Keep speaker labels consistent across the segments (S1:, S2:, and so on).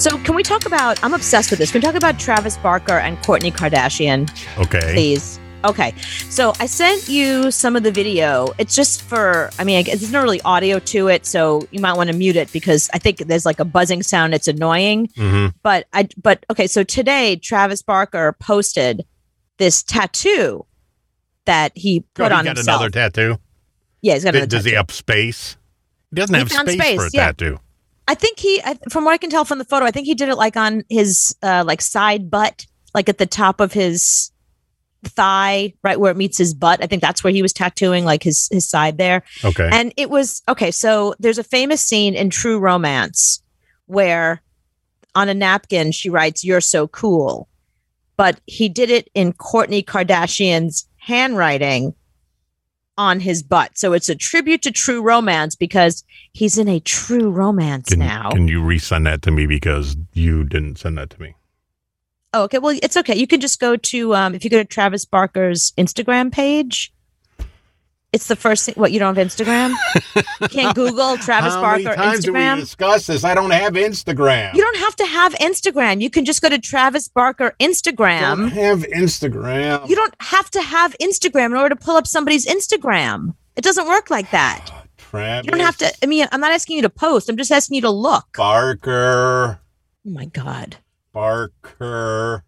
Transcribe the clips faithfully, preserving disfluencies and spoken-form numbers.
S1: So can we talk about, I'm obsessed with this. Can we talk about Travis Barker and Kourtney Kardashian?
S2: Okay.
S1: Please. Okay. So I sent you some of the video. It's just for, I mean, I guess there's not really audio to it, so you might want to mute it because I think there's like a buzzing sound. It's annoying.
S2: Mm-hmm.
S1: But I, but okay. So today, Travis Barker posted this tattoo that he put
S2: oh, he
S1: on
S2: got
S1: himself.
S2: another tattoo?
S1: Yeah, he's got another
S2: Does
S1: tattoo.
S2: he have space? He doesn't
S1: He
S2: have
S1: found
S2: space,
S1: space,
S2: for a
S1: yeah.
S2: tattoo.
S1: I think he, I, from what I can tell from the photo, I think he did it like on his uh, like side butt, like at the top of his thigh, right where it meets his butt. I think that's where he was tattooing, like his his side there.
S2: Okay.
S1: And it was okay. So there's a famous scene in True Romance where on a napkin she writes "You're so cool," but he did it in Kourtney Kardashian's handwriting on his butt. So it's a tribute to True Romance because he's in a True Romance
S2: Can,
S1: now.
S2: can you resend that to me because you didn't send that to me?
S1: Oh, okay. Well, it's okay. You can just go to, um, if you go to Travis Barker's Instagram page, it's the first thing. What, you don't have Instagram? You can't Google Travis
S2: How
S1: Barker
S2: many times do we
S1: Instagram?
S2: discuss this? I don't have Instagram.
S1: You don't have to have Instagram. You can just go to Travis Barker
S2: I don't
S1: Instagram.
S2: have Instagram.
S1: You don't have to have Instagram in order to pull up somebody's Instagram. It doesn't work like that.
S2: Travis
S1: You don't have to. I mean, I'm not asking you to post. I'm just asking you to look.
S2: Barker.
S1: Oh my God.
S2: Barker.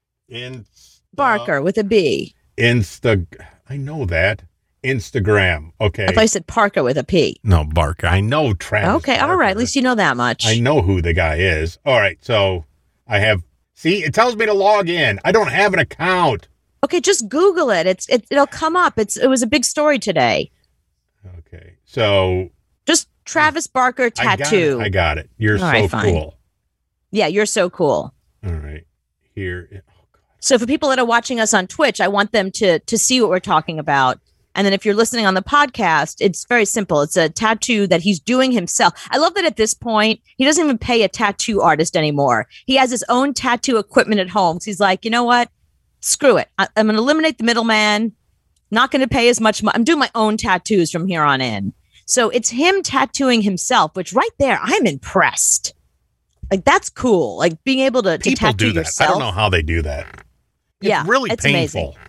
S2: Insta,
S1: Barker with a B.
S2: Insta. I know that. Instagram. Okay.
S1: I thought you said Parker with a P.
S2: No, Barker. I know Travis.
S1: Okay, all right. At
S2: Barker.
S1: least you know that much.
S2: I know who the guy is. All right. So I have. See, it tells me to log in. I don't have an account.
S1: Okay, just Google it. It's it, it'll come up. It's it was a big story today.
S2: Okay. So
S1: Just Travis Barker tattoo.
S2: I got it. I got it. You're
S1: All
S2: so
S1: right, fine.
S2: cool.
S1: Yeah, you're so cool.
S2: All right. Here. Oh, God.
S1: So for people that are watching us on Twitch, I want them to to see what we're talking about. And then if you're listening on the podcast, it's very simple. It's a tattoo that he's doing himself. I love that at this point, he doesn't even pay a tattoo artist anymore. He has his own tattoo equipment at home. So he's like, you know what? Screw it. I, I'm going to eliminate the middleman. Not going to pay as much money. I'm doing my own tattoos from here on in. So it's him tattooing himself, which right there, I'm impressed. Like, that's cool. Like being able to, to
S2: People
S1: tattoo
S2: do that.
S1: yourself.
S2: I don't know how they do that. It's
S1: Yeah,
S2: really
S1: it's
S2: painful.
S1: amazing.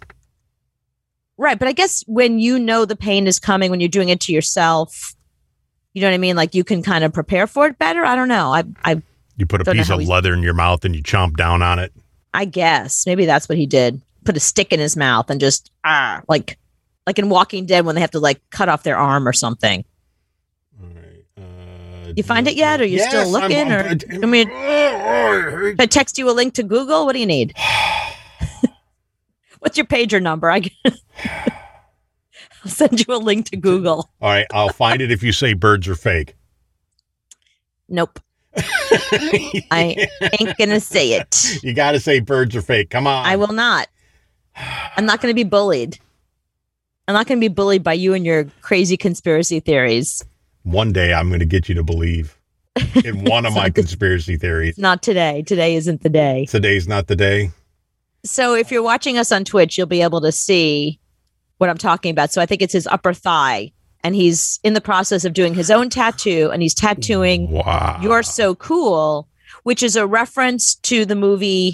S1: Right. But I guess when you know the pain is coming, when you're doing it to yourself, you know what I mean? Like you can kind of prepare for it better. I don't know. I I
S2: You put a
S1: Don't know
S2: piece
S1: how
S2: of
S1: he's-
S2: leather in your mouth and you chomp down on it.
S1: I guess maybe that's what he did. Put a stick in his mouth and just ah like like in Walking Dead when they have to like cut off their arm or something.
S2: All right. Uh,
S1: You find it yet? Or you
S2: yes,
S1: still looking?
S2: I'm,
S1: or
S2: I'm,
S1: you want me to-
S2: I'm,
S1: should I text you a link to Google? What do you need? What's your pager number? I can- I'll send you a link to Google.
S2: All right. I'll find it if you say birds are fake.
S1: Nope. I ain't gonna say it.
S2: You got to say birds are fake. Come on.
S1: I will not. I'm not going to be bullied. I'm not going to be bullied by you and your crazy conspiracy theories.
S2: One day I'm going to get you to believe in one of my conspiracy theories.
S1: Not today. Today isn't the day.
S2: Today's not the day.
S1: So if you're watching us on Twitch, you'll be able to see what I'm talking about. So I think it's his upper thigh, and he's in the process of doing his own tattoo, and he's tattooing
S2: Wow.
S1: "You're So Cool," which is a reference to the movie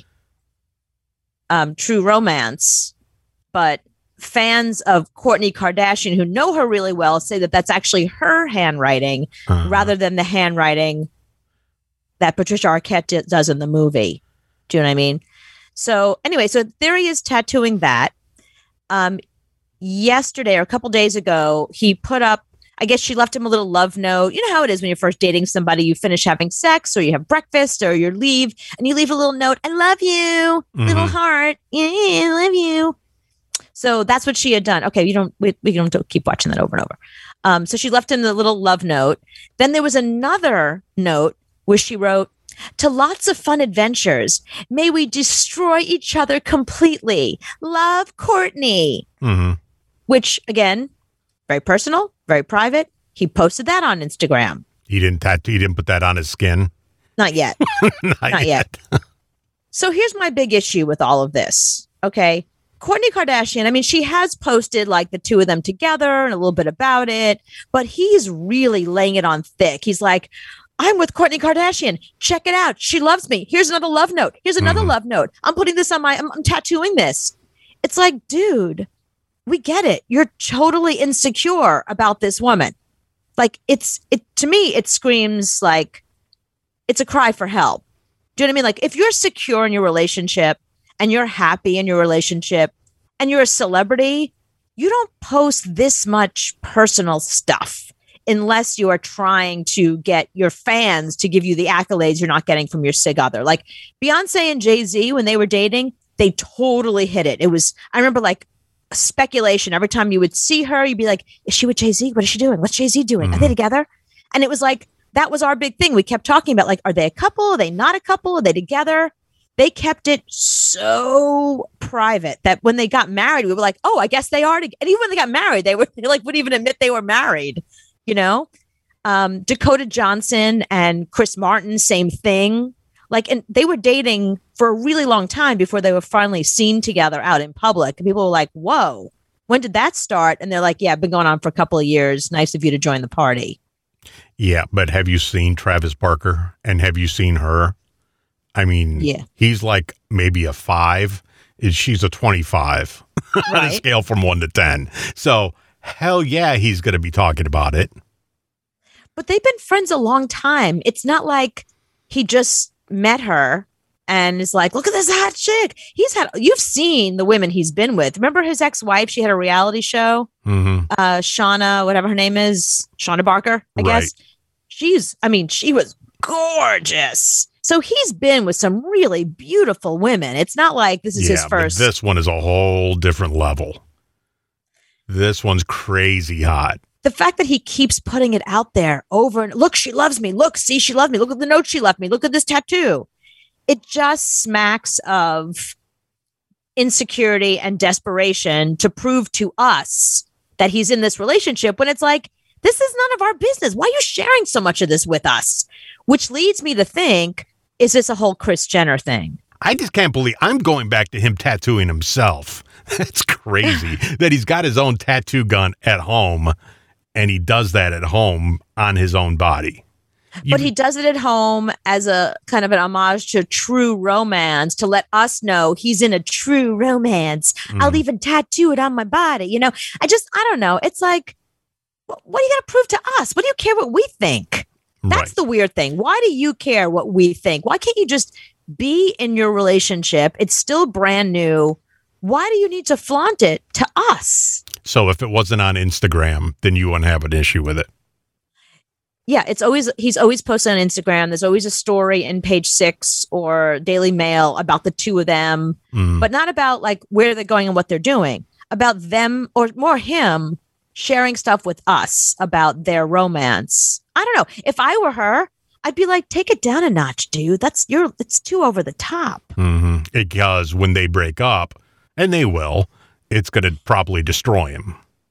S1: um, True Romance. But fans of Kourtney Kardashian who know her really well say that that's actually her handwriting
S2: Uh,
S1: rather than the handwriting that Patricia Arquette d- does in the movie. Do you know what I mean? So anyway, so there he is tattooing that. Um, yesterday or a couple days ago, he put up, I guess she left him a little love note. You know how it is when you're first dating somebody, you finish having sex or you have breakfast or you leave and you leave a little note. I love you, little
S2: Mhm.
S1: heart. Yeah, I love you. So that's what she had done. Okay, you don't, we, we don't keep watching that over and over. Um, so she left him the little love note. Then there was another note where she wrote, "To lots of fun adventures. May we destroy each other completely. Love, Kourtney."
S2: mhm.
S1: Which, again, very personal, very private. He posted that on Instagram.
S2: He didn't tattoo. He didn't put that on his skin.
S1: Not yet.
S2: Not,
S1: Not yet. So here's my big issue with all of this. Okay. Kourtney Kardashian, I mean, she has posted like the two of them together and a little bit about it, but he's really laying it on thick. He's like, I'm with Kourtney Kardashian. Check it out. She loves me. Here's another love note. Here's another mm-hmm. love note. I'm putting this on my, I'm, I'm tattooing this. It's like, dude, we get it. You're totally insecure about this woman. Like it's, it to me, it screams like it's a cry for help. Do you know what I mean? Like if you're secure in your relationship and you're happy in your relationship and you're a celebrity, you don't post this much personal stuff unless you are trying to get your fans to give you the accolades you're not getting from your sig other. Like Beyonce and Jay-Z, when they were dating, they totally hit it. It was, I remember like speculation. Every time you would see her, you'd be like, is she with Jay-Z? What is she doing? What's Jay-Z doing? Mm-hmm. Are they together? And it was like, that was our big thing. We kept talking about like, are they a couple? Are they not a couple? Are they together? They kept it so private that when they got married, we were like, oh, I guess they are together. And even when they got married, they were they like wouldn't even admit they were married, you know? Um, Dakota Johnson and Chris Martin, same thing. Like, and they were dating for a really long time before they were finally seen together out in public. And people were like, whoa, when did that start? And they're like, yeah, been going on for a couple of years. Nice of you to join the party.
S2: Yeah, but have you seen Travis Barker and have you seen her? I mean, yeah. He's like maybe a five. She's a twenty-five right. on a scale from one to ten. So hell yeah, he's going to be talking about it.
S1: But they've been friends a long time. It's not like he just met her and is like, look at this hot chick. He's had, you've seen the women he's been with. Remember his ex-wife? She had a reality show. Mm-hmm. Uh, Shauna, whatever her name is, Shauna Barker, I right. guess. She's, I mean, she was gorgeous. So he's been with some really beautiful women. It's not like this is yeah, his first.
S2: But this one is a whole different level. This one's crazy hot.
S1: The fact that he keeps putting it out there over and look, she loves me. Look, see, she loved me. Look at the note she left me. Look at this tattoo. It just smacks of insecurity and desperation to prove to us that he's in this relationship when it's like, this is none of our business. Why are you sharing so much of this with us? Which leads me to think, is this a whole Kris Jenner thing?
S2: I just can't believe I'm going back to him tattooing himself. That's crazy that he's got his own tattoo gun at home and he does that at home on his own body. You,
S1: but he does it at home as a kind of an homage to true romance to let us know he's in a true romance. Mm. I'll even tattoo it on my body. You know, I just, I don't know. It's like, what do you got to prove to us? What do you care what we think? That's right. The weird thing. Why do you care what we think? Why can't you just be in your relationship? It's still brand new. Why do you need to flaunt it to us?
S2: So if it wasn't on Instagram, then you wouldn't have an issue with it.
S1: Yeah, it's always, he's always posted on Instagram. There's always a story in Page Six or Daily Mail about the two of them, mm. but not about like where they're going and what they're doing. About them or more him sharing stuff with us about their romance. I don't know. If I were her, I'd be like, take it down a notch, dude. That's you're it's too over the top.
S2: Mm-hmm. Because when they break up, and they will, it's going to probably destroy him.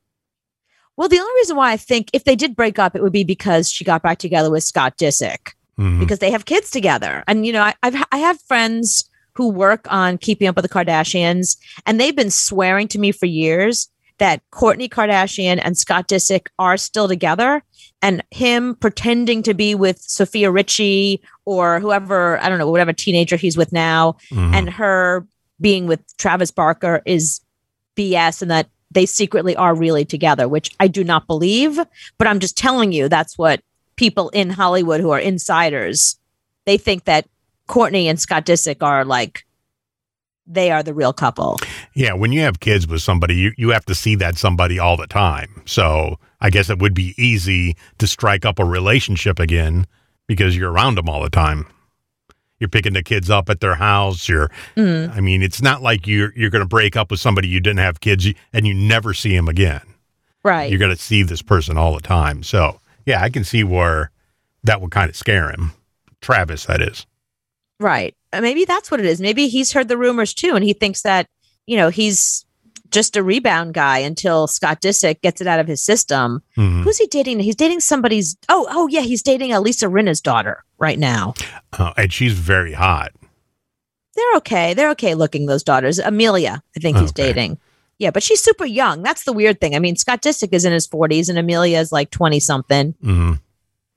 S1: Well, the only reason why I think if they did break up, it would be because she got back together with Scott Disick mm-hmm. because they have kids together. And, you know, I, I've, I have friends who work on Keeping Up with the Kardashians, and they've been swearing to me for years that Kourtney Kardashian and Scott Disick are still together, and him pretending to be with Sophia Richie or whoever, I don't know, whatever teenager he's with now, mm-hmm. and her being with Travis Barker is B S, and that they secretly are really together, which I do not believe, but I'm just telling you that's what people in Hollywood who are insiders, they think that Kourtney and Scott Disick are like, they are the real couple.
S2: Yeah, when you have kids with somebody, you, you have to see that somebody all the time. So I guess it would be easy to strike up a relationship again because you're around them all the time. You're picking the kids up at their house. You're, mm. I mean, it's not like you're you're going to break up with somebody you didn't have kids and you never see him again.
S1: Right.
S2: You're going to see this person all the time. So yeah, I can see where that would kind of scare him. Travis, that is.
S1: Right. Maybe that's what it is. Maybe he's heard the rumors too, and he thinks that, you know, he's just a rebound guy until Scott Disick gets it out of his system. Mm-hmm. Who's he dating? He's dating somebody's. Oh, oh yeah, he's dating uh, Lisa Rinna's daughter right now,
S2: uh, and she's very hot.
S1: They're okay. They're okay looking. Those daughters, Amelia, I think he's okay. dating. Yeah, but she's super young. That's the weird thing. I mean, Scott Disick is in his forties, and Amelia is like twenty something. Mm-hmm.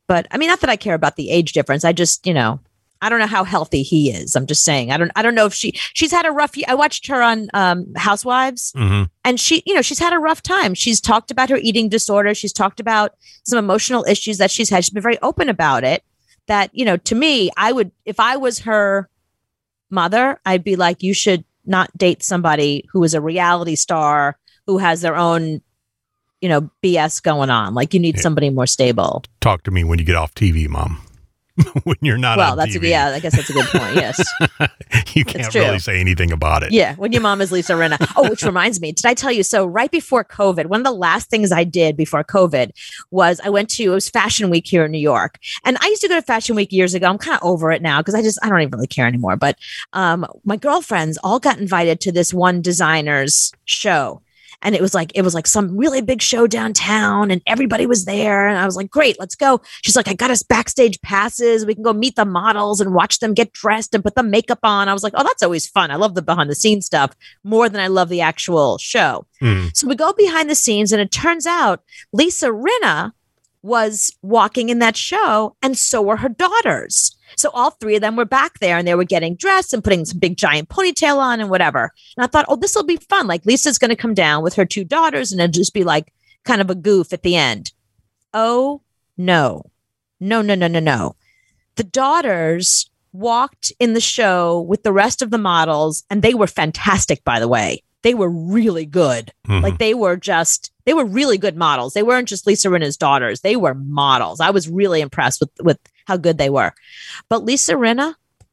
S1: But I mean, not that I care about the age difference. I just, you know, I don't know how healthy he is. I'm just saying. I don't. I don't know if she. She's had a rough. I watched her on um, Housewives,
S2: Mm-hmm.
S1: and she, you know, she's had a rough time. She's talked about her eating disorder. She's talked about some emotional issues that she's had. She's been very open about it. That, you know, to me, I would, if I was her mother, I'd be like, you should not date somebody who is a reality star who has their own, you know, B S going on. Like, you need
S2: Yeah.
S1: somebody more stable.
S2: Talk to me when you get off T V, Mom. When you're not
S1: Well,
S2: on
S1: that's
S2: T V.
S1: a, yeah, I guess that's a good point. Yes.
S2: You can't
S1: true.
S2: really say anything about it.
S1: Yeah, when your mom is Lisa Rinna. Oh, which reminds me, did I tell you? So right before COVID, one of the last things I did before COVID was I went to, it was Fashion Week here in New York. And I used to go to Fashion Week years ago. I'm kind of over it now because I just, I don't even really care anymore. But um, my girlfriends all got invited to this one designer's show. And it was like, it was like some really big show downtown and everybody was there. And I was like, great, let's go. She's like, I got us backstage passes. We can go meet the models and watch them get dressed and put the makeup on. I was like, oh, that's always fun. I love the behind the scenes stuff more than I love the actual show.
S2: Mm.
S1: So we go behind the scenes and it turns out Lisa Rinna was walking in that show and so were her daughters. So all three of them were back there and they were getting dressed and putting some big giant ponytail on and whatever. And I thought, oh, this will be fun. Like Lisa's going to come down with her two daughters and it'll just be like kind of a goof at the end. Oh, no, no, no, no, no, no. The daughters walked in the show with the rest of the models and they were fantastic, by the way. They were really good.
S2: Mhm.
S1: Like they were just, they were really good models. They weren't just Lisa Rinna's daughters. They were models. I was really impressed with, with how good they were. But Lisa Rinna,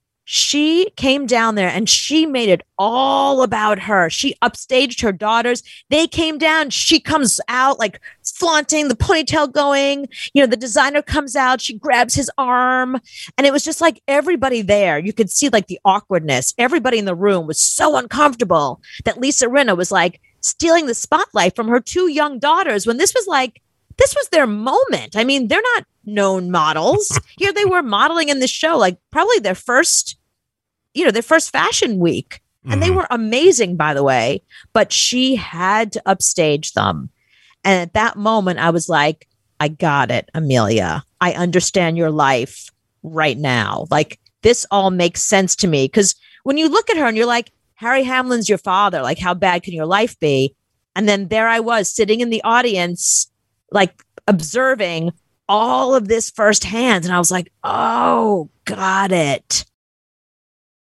S1: she came down there and she made it all about her. She upstaged her daughters. They came down. She comes out like flaunting the ponytail going. You know, the designer comes out. She grabs his arm. And it was just like everybody there. You could see like the awkwardness. Everybody in the room was so uncomfortable that Lisa Rinna was like stealing the spotlight from her two young daughters when this was like, this was their moment. I mean, they're not known models. Here they were modeling in this show, like probably their first, you know, their first fashion week. And they
S2: Mhm.
S1: were amazing, by the way, but she had to upstage them. And at that moment, I was like, I got it, Amelia. I understand your life right now. Like this all makes sense to me. Because when you look at her and you're like, Harry Hamlin's your father, like how bad can your life be? And then there I was sitting in the audience, like observing all of this firsthand. And I was like, oh, got it.